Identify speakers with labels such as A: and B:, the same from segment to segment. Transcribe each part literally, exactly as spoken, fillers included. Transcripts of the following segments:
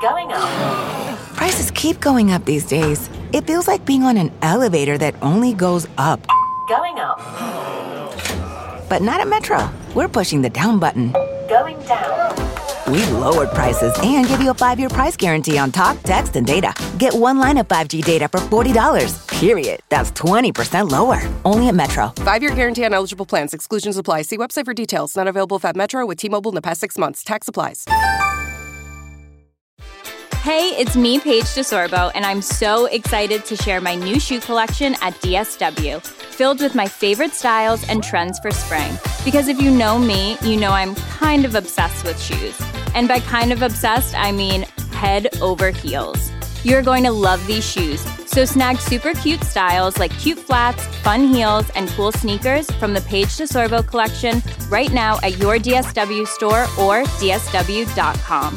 A: Going up.
B: Prices keep going up these days. It feels like being on an elevator that only goes up.
A: Going up.
B: But not at Metro. We're pushing the down button.
A: Going down.
B: We've lowered prices and give you a five-year price guarantee on talk, text, and data. Get one line of five G data for forty dollars. Period. That's twenty percent lower. Only at Metro.
C: Five-year guarantee on eligible plans. Exclusions apply. See website for details. Not available at Metro with T-Mobile in the past six months. Tax applies.
D: Hey, it's me, Paige DeSorbo, and I'm so excited to share my new shoe collection at D S W, filled with my favorite styles and trends for spring. Because if you know me, you know I'm kind of obsessed with shoes. And by kind of obsessed, I mean head over heels. You're going to love these shoes. So snag super cute styles like cute flats, fun heels, and cool sneakers from the Paige DeSorbo collection right now at your D S W store or D S W dot com.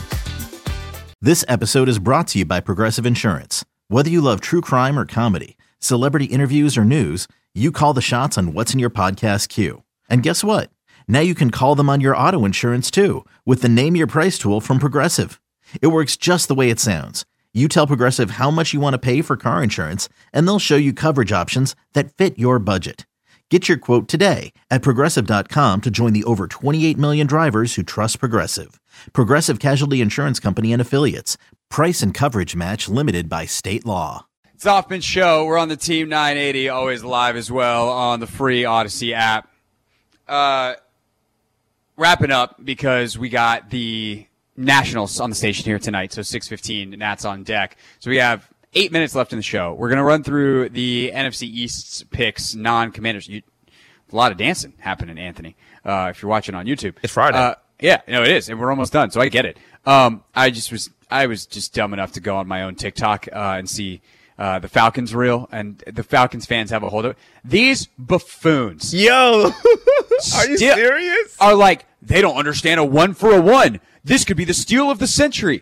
E: This episode is brought to you by Progressive Insurance. Whether you love true crime or comedy, celebrity interviews or news, you call the shots on what's in your podcast queue. And guess what? Now you can call them on your auto insurance too with the Name Your Price tool from Progressive. It works just the way it sounds. You tell Progressive how much you want to pay for car insurance, and they'll show you coverage options that fit your budget. Get your quote today at Progressive dot com to join the over twenty-eight million drivers who trust Progressive. Progressive Casualty Insurance Company and Affiliates. Price and coverage match limited by state law.
F: It's the Hoffman Show. We're on the Team nine eighty, always live as well on the free Odyssey app. Uh, wrapping up because we got the Nationals on the station here tonight, so six fifteen, Nats on deck. So we have eight minutes left in the show. We're going to run through the N F C East's picks, non-commanders. You, a lot of dancing happening, Anthony, uh, if you're watching on YouTube.
G: It's Friday.
F: Uh, yeah, no, it is, and we're almost done, so I get it. Um, I just was, I was just dumb enough to go on my own TikTok uh, and see uh, the Falcons reel, and the Falcons fans have a hold of it. These buffoons,
G: Yo, are you serious?
F: Are like, they don't understand a one for a one. This could be the steal of the century.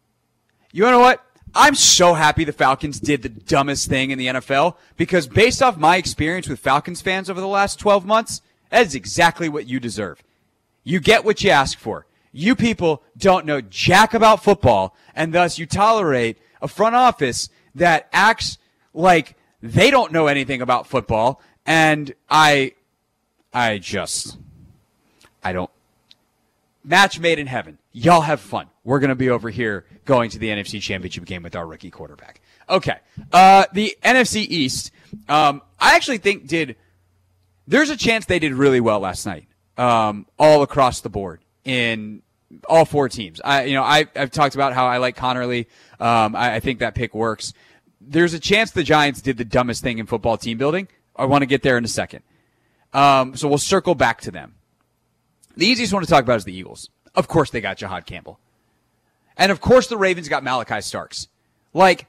F: You know what? I'm so happy the Falcons did the dumbest thing in the N F L because based off my experience with Falcons fans over the last twelve months, that is exactly what you deserve. You get what you ask for. You people don't know jack about football, and thus you tolerate a front office that acts like they don't know anything about football, and I, I just, I don't. Match made in heaven. Y'all have fun. We're going to be over here going to the N F C Championship game with our rookie quarterback. Okay. Uh, the N F C East, um, I actually think did, there's a chance they did really well last night, um, all across the board in all four teams. I, you know, I, I've talked about how I like Connerly. Um, I, I think that pick works. There's a chance the Giants did the dumbest thing in football team building. I want to get there in a second. Um, so we'll circle back to them. The easiest one to talk about is the Eagles. Of course they got Jahad Campbell. And of course the Ravens got Malachi Starks. Like,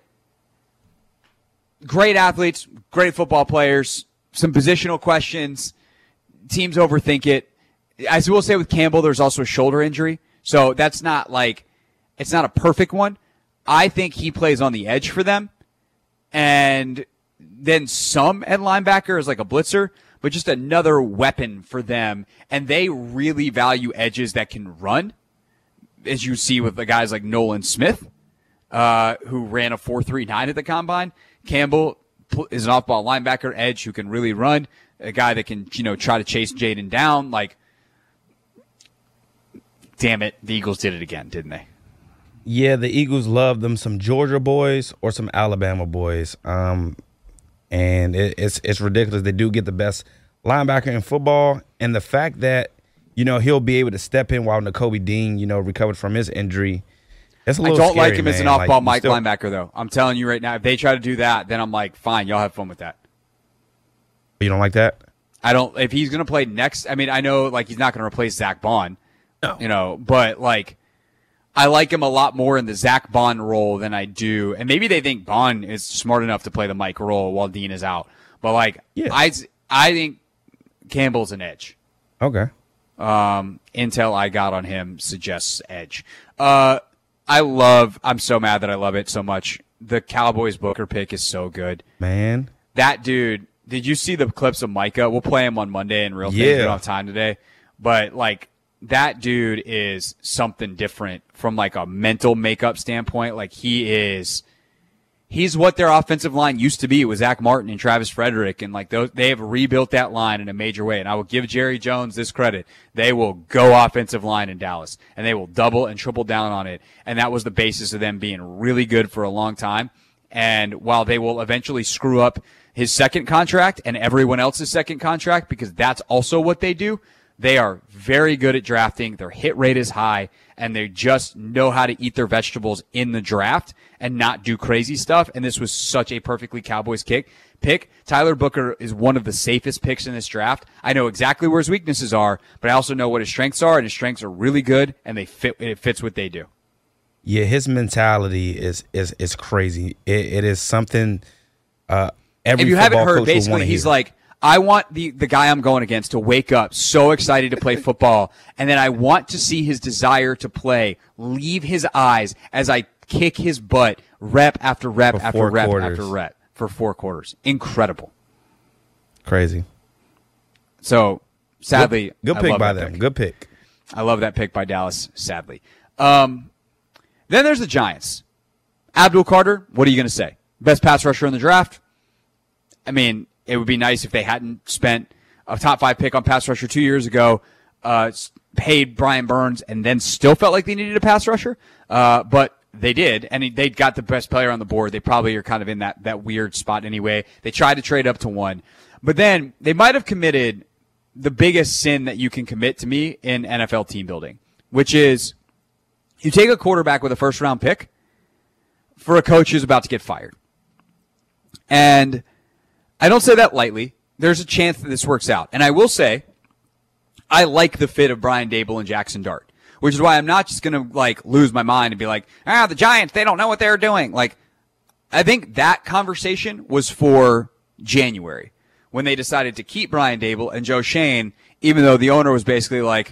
F: great athletes, great football players, some positional questions. Teams overthink it. As we'll say with Campbell, there's also a shoulder injury. So that's not like, it's not a perfect one. I think he plays on the edge for them. And then some at linebacker is like a blitzer, but just another weapon for them. And they really value edges that can run, as you see with the guys like Nolan Smith, uh, who ran a four three nine at the combine. Campbell is an off-ball linebacker edge who can really run, a guy that can, you know, try to chase Jaden down. Like, damn it, the Eagles did it again, didn't they?
G: Yeah, the Eagles love them some Georgia boys or some Alabama boys. Um, and it, it's it's ridiculous. They do get the best linebacker in football. And the fact that, you know, he'll be able to step in while Nakobe Dean, you know, recovered from his injury. It's a little
F: I don't
G: scary,
F: like him
G: man.
F: as an off-ball
G: like,
F: Mike
G: still...
F: linebacker, though. I'm telling you right now, if they try to do that, then I'm like, fine, y'all have fun with that.
G: You don't like that?
F: I don't. If he's going to play next, I mean, I know like he's not going to replace Zach Bond,
G: no.
F: you know, but like I like him a lot more in the Zach Bond role than I do. And maybe they think Bond is smart enough to play the Mike role while Dean is out. But like,
G: yeah.
F: I, I think Campbell's an edge.
G: Okay.
F: Um, intel I got on him suggests edge. Uh, I love, I'm so mad that I love it so much. The Cowboys Booker pick is so good.
G: Man.
F: That dude, did you see the clips of Micah? We'll play him on Monday in real thing.
G: Yeah.
F: We don't have time today. But, like, that dude is something different from like a mental makeup standpoint. Like he is, he's what their offensive line used to be with Zach Martin and Travis Frederick. And like those, they have rebuilt that line in a major way. And I will give Jerry Jones this credit. They will go offensive line in Dallas and they will double and triple down on it. And that was the basis of them being really good for a long time. And while they will eventually screw up his second contract and everyone else's second contract, because that's also what they do, they are very good at drafting. Their hit rate is high, and they just know how to eat their vegetables in the draft and not do crazy stuff. And this was such a perfectly Cowboys kick pick. Tyler Booker is one of the safest picks in this draft. I know exactly where his weaknesses are, but I also know what his strengths are, and his strengths are really good, and they fit. It fits what they do.
G: Yeah, his mentality is is is crazy. It, it is something. Uh, every
F: if you haven't heard, basically,
G: hear.
F: he's like, I want the, the guy I'm going against to wake up so excited to play football, and then I want to see his desire to play leave his eyes as I kick his butt rep after rep
G: For
F: after rep
G: quarters.
F: after rep for four quarters. Incredible.
G: Crazy.
F: So, sadly,
G: good, good
F: I
G: pick
F: love
G: by
F: that
G: them.
F: pick.
G: Good pick.
F: I love that pick by Dallas, sadly. Um, then there's the Giants. Abdul Carter, what are you going to say? Best pass rusher in the draft? I mean, it would be nice if they hadn't spent a top five pick on pass rusher two years ago, uh, paid Brian Burns, and then still felt like they needed a pass rusher. Uh, but they did, and they got the best player on the board. They probably are kind of in that, that weird spot anyway. They tried to trade up to one. But then they might have committed the biggest sin that you can commit to me in N F L team building, which is you take a quarterback with a first-round pick for a coach who's about to get fired. And I don't say that lightly. There's a chance that this works out. And I will say, I like the fit of Brian Dable and Jackson Dart, which is why I'm not just going to like lose my mind and be like, ah, the Giants, they don't know what they're doing. Like, I think that conversation was for January when they decided to keep Brian Dable and Joe Shane, even though the owner was basically like,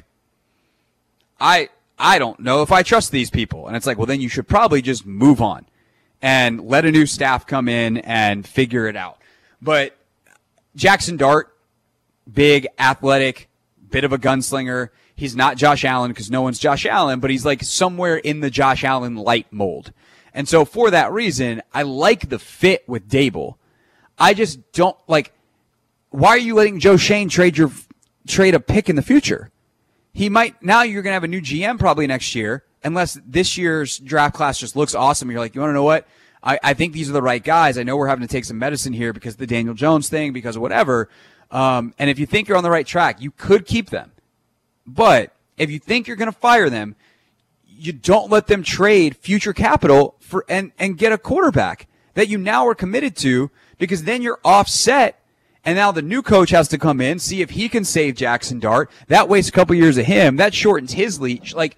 F: I, I don't know if I trust these people. And it's like, well, then you should probably just move on and let a new staff come in and figure it out. But Jackson Dart, big, athletic, bit of a gunslinger. He's not Josh Allen because no one's Josh Allen, but he's like somewhere in the Josh Allen light mold. And so for that reason, I like the fit with Dable. I just don't like, why are you letting Joe Shane trade your, trade a pick in the future? He might, now you're going to have a new G M probably next year, unless this year's draft class just looks awesome. You're like, you want to know what? I, I think these are the right guys. I know we're having to take some medicine here because of the Daniel Jones thing, because of whatever. Um, and if you think you're on the right track, you could keep them. But if you think you're going to fire them, you don't let them trade future capital for and, and get a quarterback that you now are committed to, because then you're offset. And now the new coach has to come in, see if he can save Jackson Dart. That wastes a couple years of him. That shortens his leash. Like,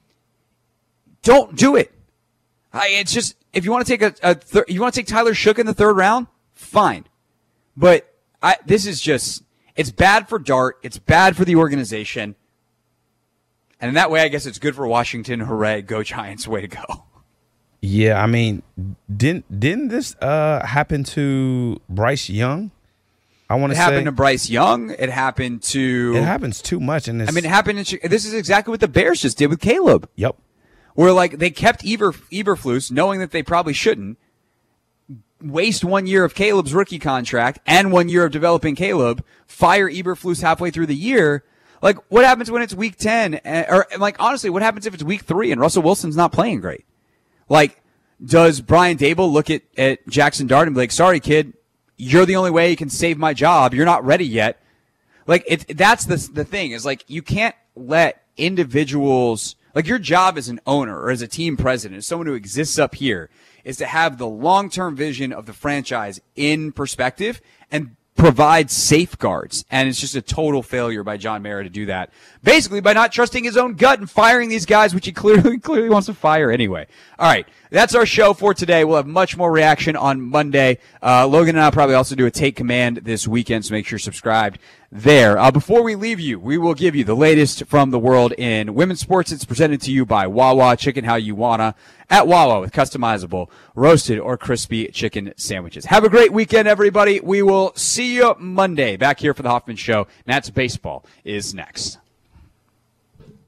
F: don't do it. I, it's just, if you want to take a, a thir- you want to take Tyler Shook in the third round, fine. But I, this is just, it's bad for Dart. It's bad for the organization. And in that way, I guess it's good for Washington. Hooray. Go Giants. Way to go.
G: Yeah, I mean, didn't didn't this uh, happen to Bryce Young? I want
F: It
G: to say
F: happened to Bryce Young. It happened to.
G: it happens too much, and
F: I mean, it happened. In, Chi- this is exactly what the Bears just did with Caleb.
G: yep,
F: Where like they kept Eber, Eberflus, knowing that they probably shouldn't, waste one year of Caleb's rookie contract and one year of developing Caleb, fire Eberflus halfway through the year. Like, what happens when it's week ten? Uh, or like, honestly, what happens if it's week three and Russell Wilson's not playing great? Like, does Brian Dable look at, at Jackson Dart and be like, sorry, kid, you're the only way you can save my job. You're not ready yet. Like, it, that's the, the thing is like, you can't let individuals, like your job as an owner or as a team president, as someone who exists up here, is to have the long-term vision of the franchise in perspective and provide safeguards. And it's just a total failure by John Mara to do that. Basically by not trusting his own gut and firing these guys, which he clearly, clearly wants to fire anyway. All right. That's our show for today. We'll have much more reaction on Monday. Uh, Logan and I'll probably also do a Take Command this weekend, so make sure you're subscribed there. Uh, before we leave you, we will give you the latest from the world in women's sports. It's presented to you by Wawa, chicken how you wanna, at Wawa with customizable roasted or crispy chicken sandwiches. Have a great weekend, everybody. We will see you Monday back here for the Hoffman Show. Nats baseball is next.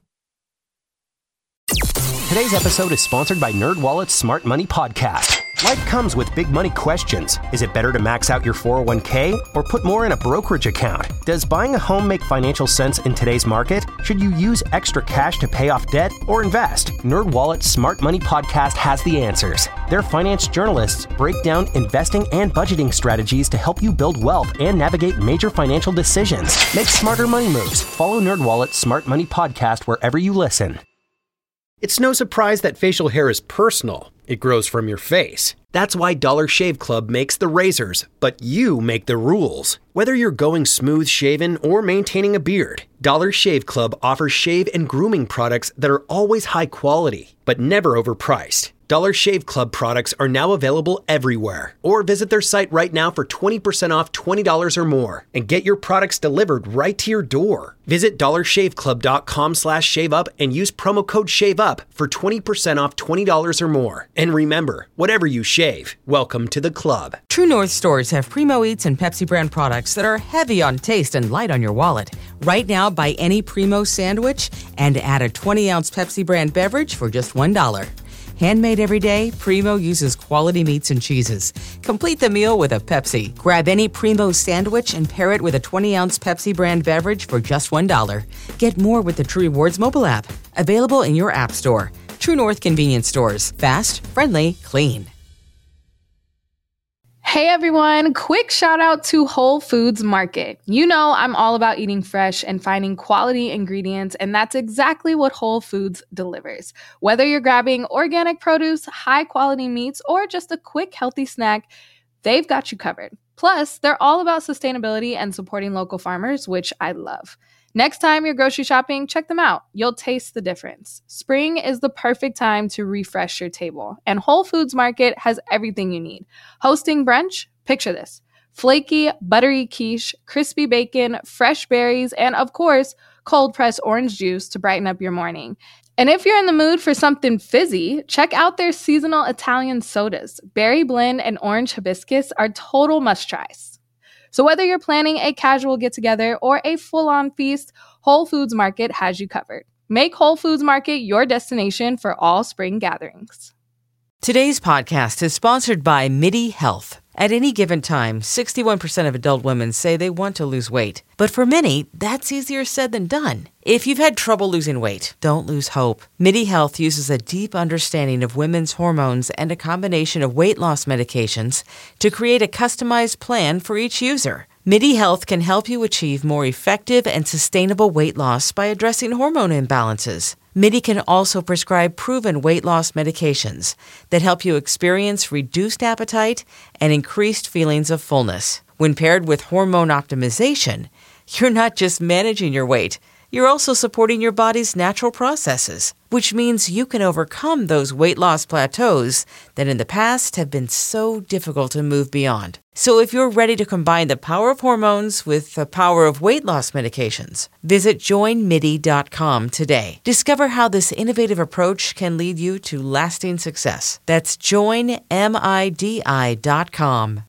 H: Today's episode is sponsored by NerdWallet's Smart Money Podcast. Life comes with big money questions. Is it better to max out your four oh one k or put more in a brokerage account? Does buying a home make financial sense in today's market? Should you use extra cash to pay off debt or invest? NerdWallet's Smart Money Podcast has the answers. Their finance journalists break down investing and budgeting strategies to help you build wealth and navigate major financial decisions. Make smarter money moves. Follow NerdWallet's Smart Money Podcast wherever you listen.
I: It's no surprise that facial hair is personal. It grows from your face. That's why Dollar Shave Club makes the razors, but you make the rules. Whether you're going smooth shaven or maintaining a beard, Dollar Shave Club offers shave and grooming products that are always high quality, but never overpriced. Dollar Shave Club products are now available everywhere. Or visit their site right now for twenty percent off twenty dollars or more and get your products delivered right to your door. Visit dollarshaveclub.com slash shave up and use promo code SHAVEUP for twenty percent off twenty dollars or more. And remember, whatever you shave, welcome to the club.
J: True North stores have Primo Eats and Pepsi brand products that are heavy on taste and light on your wallet. Right now, buy any Primo sandwich and add a twenty ounce Pepsi brand beverage for just one dollar. Handmade every day, Primo uses quality meats and cheeses. Complete the meal with a Pepsi. Grab any Primo sandwich and pair it with a twenty ounce Pepsi brand beverage for just one dollar. Get more with the True Rewards mobile app. Available in your app store. True North convenience stores. Fast, friendly, clean.
K: Hey everyone, quick shout out to Whole Foods Market. You know I'm all about eating fresh and finding quality ingredients, and that's exactly what Whole Foods delivers. Whether you're grabbing organic produce, high quality meats, or just a quick healthy snack, they've got you covered. Plus, they're all about sustainability and supporting local farmers, which I love. Next time you're grocery shopping, check them out. You'll taste the difference. Spring is the perfect time to refresh your table, and Whole Foods Market has everything you need. Hosting brunch? Picture this. Flaky, buttery quiche, crispy bacon, fresh berries, and of course, cold-pressed orange juice to brighten up your morning. And if you're in the mood for something fizzy, check out their seasonal Italian sodas. Berry blend and orange hibiscus are total must-tries. So whether you're planning a casual get-together or a full-on feast, Whole Foods Market has you covered. Make Whole Foods Market your destination for all spring gatherings.
J: Today's podcast is sponsored by MIDI Health. At any given time, sixty-one percent of adult women say they want to lose weight. But for many, that's easier said than done. If you've had trouble losing weight, don't lose hope. MIDI Health uses a deep understanding of women's hormones and a combination of weight loss medications to create a customized plan for each user. MIDI Health can help you achieve more effective and sustainable weight loss by addressing hormone imbalances. MIDI can also prescribe proven weight loss medications that help you experience reduced appetite and increased feelings of fullness. When paired with hormone optimization, you're not just managing your weight, you're also supporting your body's natural processes, which means you can overcome those weight loss plateaus that in the past have been so difficult to move beyond. So if you're ready to combine the power of hormones with the power of weight loss medications, visit join midi dot com today. Discover how this innovative approach can lead you to lasting success. That's join midi dot com.